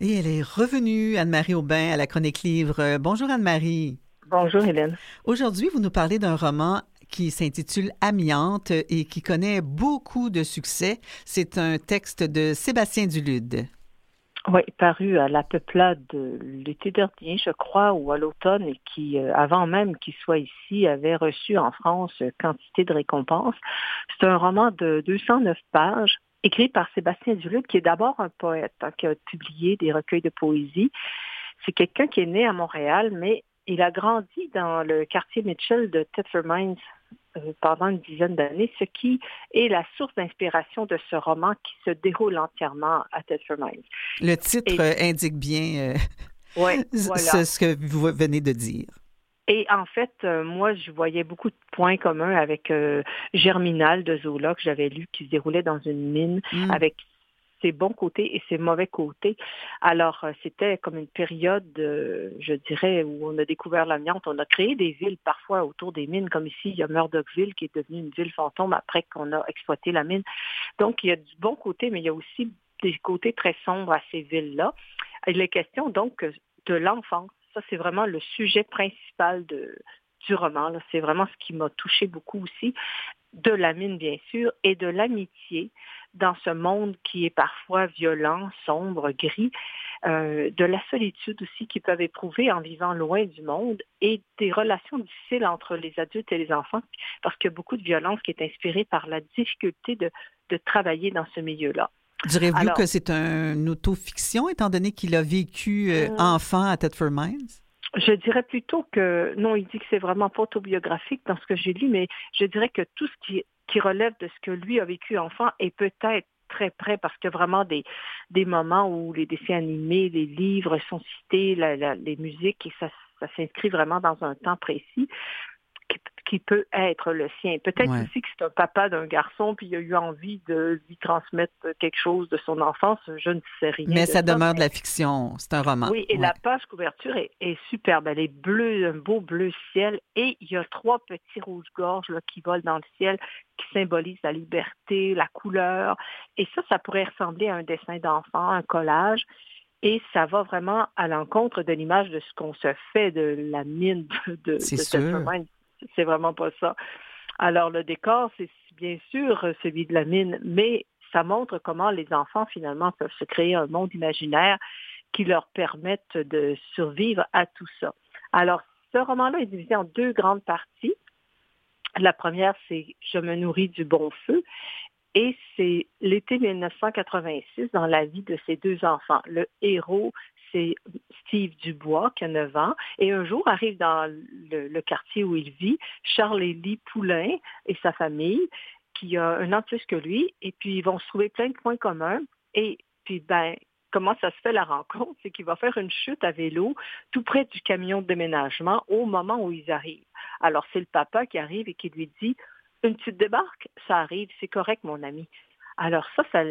Et elle est revenue, Anne-Marie Aubin, à la Chronique Livre. Bonjour Anne-Marie. Bonjour Hélène. Aujourd'hui, vous nous parlez d'un roman qui s'intitule Amiante et qui connaît beaucoup de succès. C'est un texte de Sébastien Dulude. Oui, paru à la Peuplade l'été dernier, je crois, ou à l'automne, et qui, avant même qu'il soit ici, avait reçu en France quantité de récompenses. C'est un roman de 209 pages, écrit par Sébastien Dulude, qui est d'abord un poète, qui a publié des recueils de poésie. C'est quelqu'un qui est né à Montréal, mais il a grandi dans le quartier Mitchell de Thetford Mines pendant une dizaine d'années, ce qui est la source d'inspiration de ce roman qui se déroule entièrement à Thetford Mines. Le titre Et indique bien ouais, voilà. ce que vous venez de dire. Et en fait, moi, je voyais beaucoup de points communs avec Germinal de Zola que j'avais lu, qui se déroulait dans une mine, Hmm. avec ses bons côtés et ses mauvais côtés. Alors, c'était comme une période, je dirais, où on a découvert l'amiante. On a créé des villes parfois autour des mines, comme ici, il y a Murdochville qui est devenue une ville fantôme après qu'on a exploité la mine. Donc, il y a du bon côté, mais il y a aussi des côtés très sombres à ces villes-là. Il est question donc de l'enfance. Ça, c'est vraiment le sujet principal du roman, là. C'est vraiment ce qui m'a touché beaucoup aussi, de la mine, bien sûr, et de l'amitié dans ce monde qui est parfois violent, sombre, gris, de la solitude aussi qu'ils peuvent éprouver en vivant loin du monde et des relations difficiles entre les adultes et les enfants, parce qu'il y a beaucoup de violence qui est inspirée par la difficulté de travailler dans ce milieu-là. Direz-vous que Alors, c'est une autofiction, étant donné qu'il a vécu enfant à Thetford Mines? je dirais plutôt que, non, il dit que c'est vraiment pas autobiographique dans ce que j'ai lu, mais je dirais que tout ce qui relève de ce que lui a vécu enfant est peut-être très près parce qu'il y a vraiment des moments où les dessins animés, les livres sont cités, les musiques, et ça s'inscrit vraiment dans un temps précis qui peut être le sien. Peut-être Ouais. aussi que c'est un papa d'un garçon, puis il a eu envie de lui transmettre quelque chose de son enfance. Je ne sais rien Mais de ça ça, demeure de mais la fiction. C'est un roman. oui, et Ouais. la page couverture est superbe. Elle est bleue, un beau bleu ciel, et il y a trois petits rouges-gorges là, qui volent dans le ciel, qui symbolisent la liberté, la couleur. Et ça pourrait ressembler à un dessin d'enfant, un collage. Et ça va vraiment à l'encontre de l'image de ce qu'on se fait de la mine C'est de Thetford sûr. Mines. C'est vraiment pas ça. Alors, le décor, c'est bien sûr celui de la mine, mais ça montre comment les enfants, finalement, peuvent se créer un monde imaginaire qui leur permettent de survivre à tout ça. Alors, ce roman-là est divisé en deux grandes parties. La première, c'est Je me nourris du bon feu. Et c'est l'été 1986 dans la vie de ces deux enfants. Le héros, c'est Steve Dubois, qui a 9 ans. Et un jour arrive dans le quartier où il vit Charles-Élie Poulain et sa famille, qui a un an de plus que lui. Et puis, ils vont se trouver plein de points communs. Et puis, comment ça se fait la rencontre? C'est qu'il va faire une chute à vélo tout près du camion de déménagement au moment où ils arrivent. Alors, c'est le papa qui arrive et qui lui dit, une petite débarque, ça arrive, c'est correct, mon ami. Alors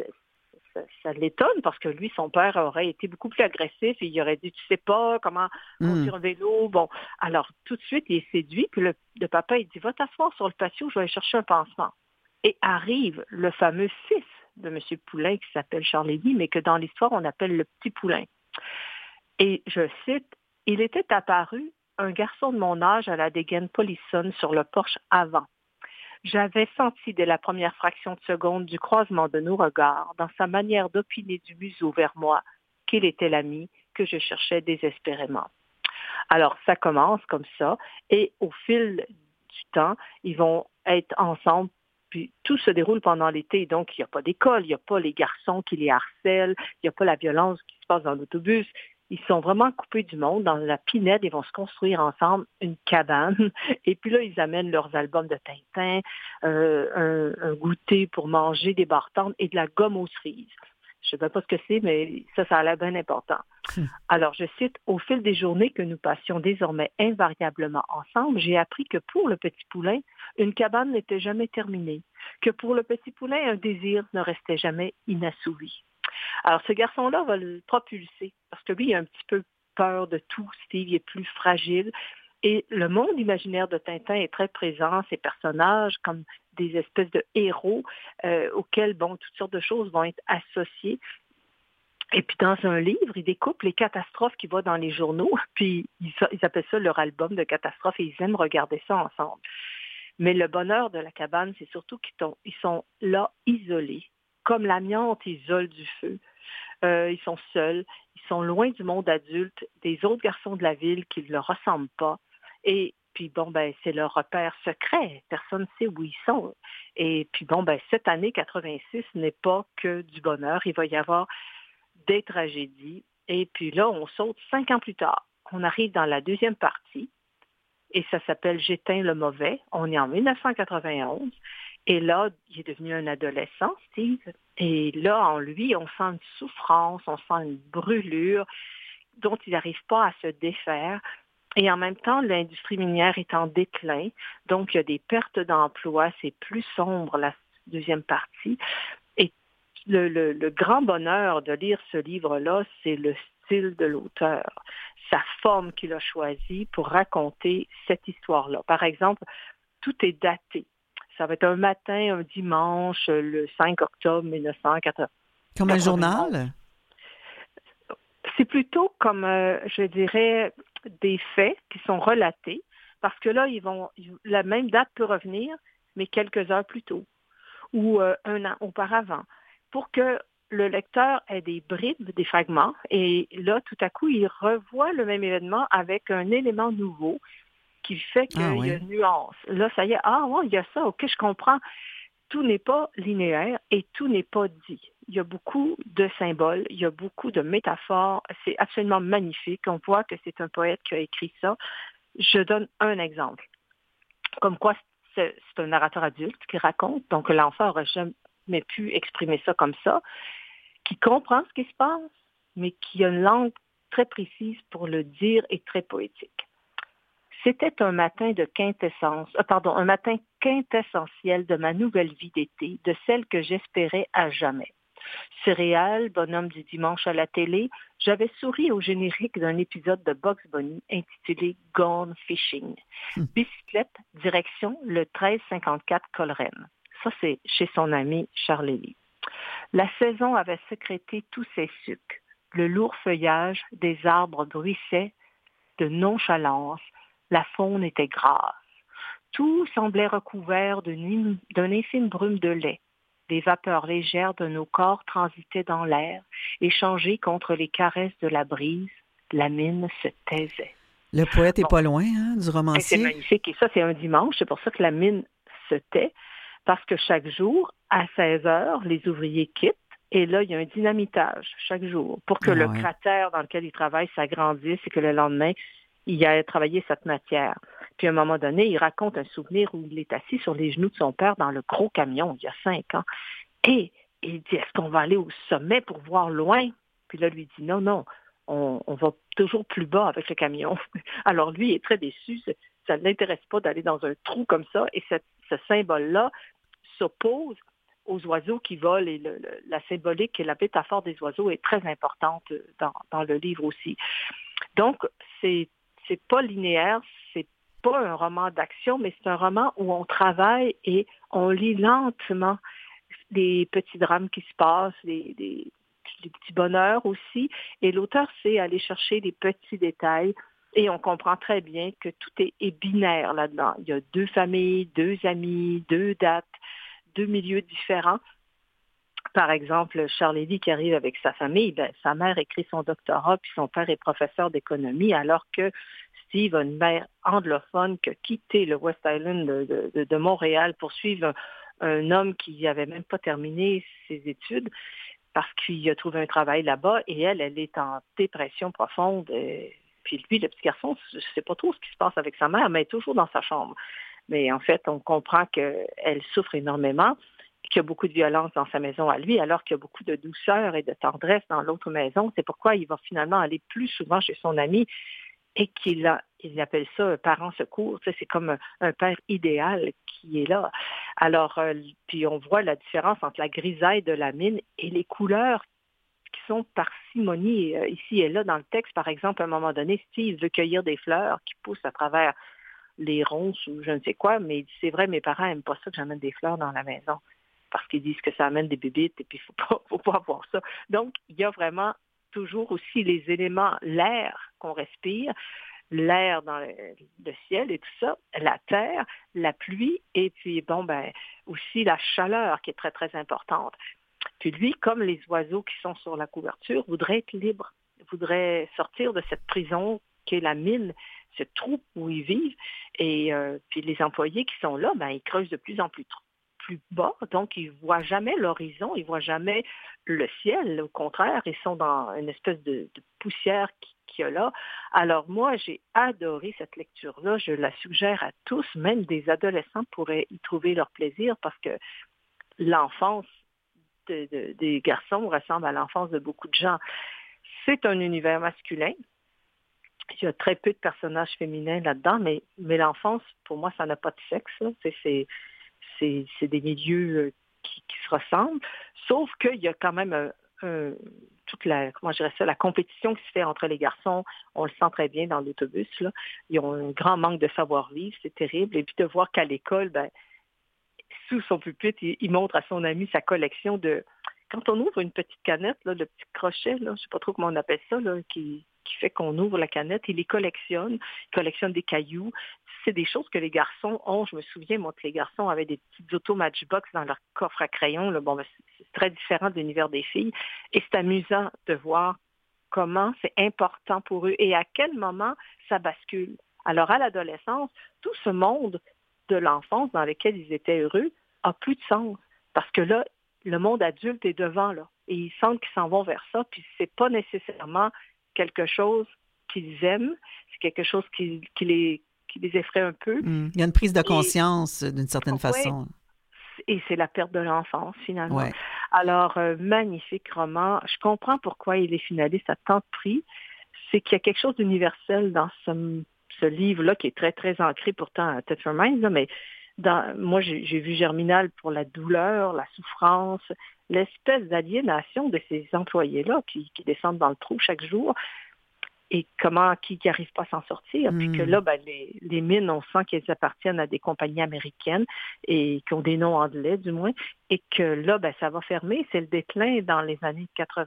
ça l'étonne parce que lui, son père aurait été beaucoup plus agressif et il aurait dit, tu sais pas comment Hmm. conduire un vélo. Bon, alors tout de suite, il est séduit, puis le papa, il dit, va t'asseoir sur le patio, je vais aller chercher un pansement. Et arrive le fameux fils de M. Poulain qui s'appelle Charles-Élie, mais que dans l'histoire, on appelle le petit Poulain. Et je cite, il était apparu un garçon de mon âge à la dégaine polissonne sur le porche avant. J'avais senti dès la première fraction de seconde du croisement de nos regards, dans sa manière d'opiner du museau vers moi, qu'il était l'ami que je cherchais désespérément. Alors, ça commence comme ça, et au fil du temps, ils vont être ensemble, puis tout se déroule pendant l'été, donc il n'y a pas d'école, il n'y a pas les garçons qui les harcèlent, il n'y a pas la violence qui se passe dans l'autobus. Ils sont vraiment coupés du monde. Dans la pinède, ils vont se construire ensemble une cabane. Et puis là, ils amènent leurs albums de Tintin, un goûter pour manger, des bartendes et de la gomme aux cerises. Je ne sais pas ce que c'est, mais ça a l'air bien important. Alors, je cite, au fil des journées que nous passions désormais invariablement ensemble, j'ai appris que pour le petit poulain, une cabane n'était jamais terminée, que pour le petit poulain, un désir ne restait jamais inassouvi. Alors, ce garçon-là va le propulser, parce que lui, il a un petit peu peur de tout. Steve, il est plus fragile. Et le monde imaginaire de Tintin est très présent, ces personnages comme des espèces de héros auxquels, bon, toutes sortes de choses vont être associées. Et puis dans un livre, ils découpent les catastrophes qui vont dans les journaux, puis ils appellent ça leur album de catastrophes et ils aiment regarder ça ensemble. Mais le bonheur de la cabane, c'est surtout qu'ils sont là isolés, comme l'amiante isole du feu. Ils sont seuls, ils sont loin du monde adulte, des autres garçons de la ville qui ne leur ressemblent pas. Et puis c'est leur repère secret. Personne ne sait où ils sont. Et puis cette année 86 n'est pas que du bonheur. Il va y avoir des tragédies. Et puis là, on saute 5 ans plus tard. On arrive dans la deuxième partie et ça s'appelle J'éteins le mauvais. On est en 1991. Et là, il est devenu un adolescent, Steve. Et là, en lui, on sent une souffrance, on sent une brûlure dont il n'arrive pas à se défaire. Et en même temps, l'industrie minière est en déclin. Donc, il y a des pertes d'emplois. C'est plus sombre, la deuxième partie. Et le grand bonheur de lire ce livre-là, c'est le style de l'auteur, sa forme qu'il a choisie pour raconter cette histoire-là. Par exemple, tout est daté. Ça va être un matin, un dimanche, le 5 octobre 1980. Comme un journal? C'est plutôt comme, je dirais, des faits qui sont relatés, parce que là, la même date peut revenir, mais quelques heures plus tôt, ou un an auparavant, pour que le lecteur ait des bribes, des fragments, et là, tout à coup, il revoit le même événement avec un élément nouveau qui fait qu'il y a une nuance. Là, ça y est, il y a ça, ok, je comprends. Tout n'est pas linéaire et tout n'est pas dit. Il y a beaucoup de symboles, il y a beaucoup de métaphores. C'est absolument magnifique. On voit que c'est un poète qui a écrit ça. Je donne un exemple. Comme quoi, c'est un narrateur adulte qui raconte, donc l'enfant n'aurait jamais pu exprimer ça comme ça, qui comprend ce qui se passe, mais qui a une langue très précise pour le dire et très poétique. C'était un matin un matin quintessentiel de ma nouvelle vie d'été, de celle que j'espérais à jamais. Céréales, bonhomme du dimanche à la télé, j'avais souri au générique d'un épisode de Bugs Bunny intitulé Gone Fishing. Bicyclette, direction le 1354 Coleraine. Ça, c'est chez son ami Charlie. La saison avait sécrété tous ses sucs. Le lourd feuillage des arbres bruissait de nonchalance. La faune était grasse. Tout semblait recouvert d'une infime brume de lait. Les vapeurs légères de nos corps transitaient dans l'air, échangées contre les caresses de la brise. La mine se taisait. Le poète n'est pas loin, du romancier. C'est magnifique. Et ça, c'est un dimanche. C'est pour ça que la mine se tait. Parce que chaque jour, à 16 heures, les ouvriers quittent. Et là, il y a un dynamitage chaque jour pour que le cratère dans lequel ils travaillent s'agrandisse et que le lendemain, il a travaillé cette matière. Puis à un moment donné, il raconte un souvenir où il est assis sur les genoux de son père dans le gros camion il y a 5 ans. Et il dit, est-ce qu'on va aller au sommet pour voir loin? Puis là, lui dit, non, on va toujours plus bas avec le camion. Alors lui, il est très déçu. Ça ne l'intéresse pas d'aller dans un trou comme ça. Et ce symbole-là s'oppose aux oiseaux qui volent. Et la symbolique et la métaphore des oiseaux est très importante dans le livre aussi. Donc, c'est pas linéaire, c'est pas un roman d'action, mais c'est un roman où on travaille et on lit lentement les petits drames qui se passent, les petits bonheurs aussi. Et l'auteur sait aller chercher les petits détails et on comprend très bien que tout est binaire là-dedans. Il y a 2 familles, 2 amis, 2 dates, 2 milieux différents. Par exemple, Charlie qui arrive avec sa famille, sa mère écrit son doctorat, puis son père est professeur d'économie, alors que Steve a une mère anglophone qui a quitté le West Island de Montréal pour suivre un homme qui n'avait même pas terminé ses études parce qu'il a trouvé un travail là-bas et elle est en dépression profonde. Puis lui, le petit garçon, je ne sais pas trop ce qui se passe avec sa mère, mais elle est toujours dans sa chambre. Mais en fait, on comprend qu'elle souffre énormément, qu'il y a beaucoup de violence dans sa maison à lui, alors qu'il y a beaucoup de douceur et de tendresse dans l'autre maison. C'est pourquoi il va finalement aller plus souvent chez son ami et qu'il appelle ça un parent secours. Tu sais, c'est comme un père idéal qui est là. Alors, puis on voit la différence entre la grisaille de la mine et les couleurs qui sont parcimonie ici et là dans le texte. Par exemple, à un moment donné, Steve veut cueillir des fleurs qui poussent à travers les ronces ou je ne sais quoi, mais il dit, c'est vrai, mes parents n'aiment pas ça que j'amène des fleurs dans la maison. parce qu'ils disent que ça amène des bébites et puis faut pas avoir ça. Donc, il y a vraiment toujours aussi les éléments, l'air qu'on respire, l'air dans le ciel et tout ça, la terre, la pluie et puis, aussi la chaleur qui est très, très importante. Puis lui, comme les oiseaux qui sont sur la couverture, voudrait être libre, voudrait sortir de cette prison qu'est la mine, ce trou où ils vivent. Et puis les employés qui sont là, ils creusent de plus en plus bas, donc ils ne voient jamais l'horizon, ils ne voient jamais le ciel. Au contraire, ils sont dans une espèce de poussière qu'il y a là. Alors moi, j'ai adoré cette lecture-là. Je la suggère à tous, même des adolescents pourraient y trouver leur plaisir parce que l'enfance des garçons ressemble à l'enfance de beaucoup de gens. C'est un univers masculin. Il y a très peu de personnages féminins là-dedans, mais l'enfance, pour moi, ça n'a pas de sexe. Là. C'est des milieux qui se ressemblent, sauf qu'il y a quand même toute la compétition qui se fait entre les garçons. On le sent très bien dans l'autobus. Là. Ils ont un grand manque de savoir-vivre, c'est terrible. Et puis de voir qu'à l'école, sous son pupitre, il montre à son ami sa collection de... Quand on ouvre une petite canette, là, le petit crochet, là, je ne sais pas trop comment on appelle ça, là, qui fait qu'on ouvre la canette, il les collectionne. Il collectionne des cailloux. C'est des choses que les garçons ont. Je me souviens, moi, que les garçons avaient des petites autos Matchbox dans leur coffre à crayon. Là. C'est très différent de l'univers des filles. Et c'est amusant de voir comment c'est important pour eux et à quel moment ça bascule. Alors, à l'adolescence, tout ce monde de l'enfance dans lequel ils étaient heureux a plus de sens. Parce que là, le monde adulte est devant, là. Et ils sentent qu'ils s'en vont vers ça, puis c'est pas nécessairement quelque chose qu'ils aiment, c'est quelque chose qui les effraie un peu. Il y a une prise de conscience d'une certaine façon. Et c'est la perte de l'enfance, finalement. Ouais. Alors, magnifique roman. Je comprends pourquoi il est finaliste à tant de prix. C'est qu'il y a quelque chose d'universel dans ce livre-là qui est très, très ancré pourtant à Tetford Mines, mais moi, j'ai vu Germinal pour la douleur, la souffrance, l'espèce d'aliénation de ces employés-là qui descendent dans le trou chaque jour et qui n'arrivent pas à s'en sortir. Puis que là, les mines, on sent qu'elles appartiennent à des compagnies américaines et qui ont des noms anglais, du moins, et que là, ça va fermer. C'est le déclin dans les années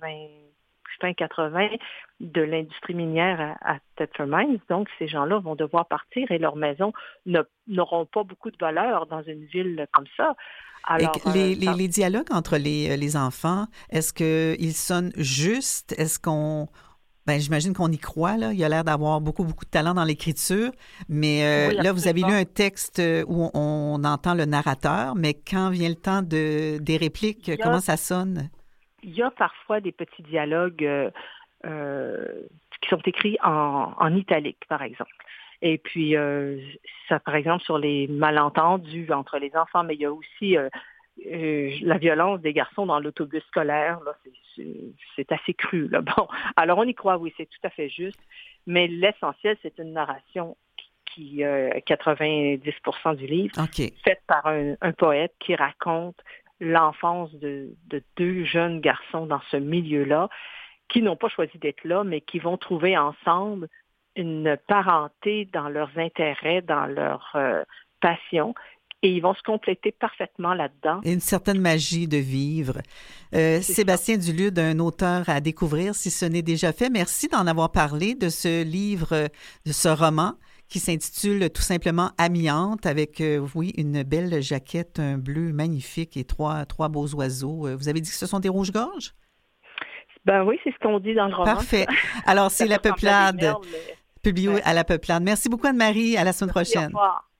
80 de l'industrie minière à Tetford Mines. Donc, ces gens-là vont devoir partir et leurs maisons n'auront pas beaucoup de valeur dans une ville comme ça. Alors, les dialogues entre les enfants, est-ce qu'ils sonnent justes? Est-ce qu'on... j'imagine qu'on y croit, là. Il a l'air d'avoir beaucoup, beaucoup de talent dans l'écriture. Mais oui, là, vous avez lu un texte où on entend le narrateur, mais quand vient le temps des répliques, comment ça sonne? Il y a parfois des petits dialogues qui sont écrits en italique, par exemple. Et puis, ça, par exemple, sur les malentendus entre les enfants, mais il y a aussi la violence des garçons dans l'autobus scolaire. Là, c'est assez cru. Là. Bon, alors on y croit, oui, c'est tout à fait juste. Mais l'essentiel, c'est une narration qui 90% du livre, faite par un poète qui raconte l'enfance de deux jeunes garçons dans ce milieu-là, qui n'ont pas choisi d'être là, mais qui vont trouver ensemble une parenté dans leurs intérêts, dans leurs passions, et ils vont se compléter parfaitement là-dedans. Une certaine magie de vivre. Sébastien Dulude, un auteur à découvrir si ce n'est déjà fait. Merci d'en avoir parlé, de ce livre, de ce roman qui s'intitule tout simplement Amiante, avec, une belle jaquette, un bleu magnifique et trois beaux oiseaux. Vous avez dit que ce sont des rouges-gorges? Oui, c'est ce qu'on dit dans le roman. Parfait. Alors, c'est La Peuplade, publié à La Peuplade. Merci beaucoup, Anne-Marie. À la semaine prochaine. Au revoir.